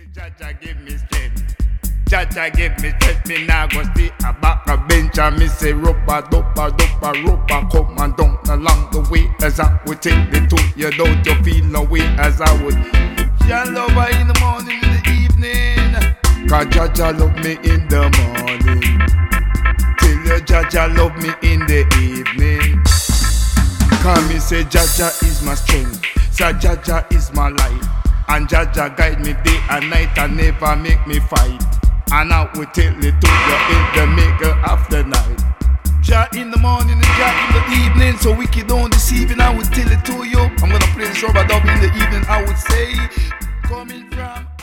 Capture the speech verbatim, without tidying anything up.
Jaja give me strength. Jaja give me strength. Me now go stay a back a bench and me say rubber, dopa, dopa, rubber. Come and down along the way as I would take the two. You don't you feel no way as I would. Jah love her in the morning, in the evening. Cause Jaja love me in the morning. Till you Jaja love me in the evening. Cause me say Jaja is my strength. Say Jaja is my life. And Jaja guide me day and night and never make me fight. And I will tell it to you in the middle of the night. Jah in the morning and Jah in the evening. So wicked on this evening I will tell it to you. I'm gonna play this rubber dub in the evening I would say. Coming from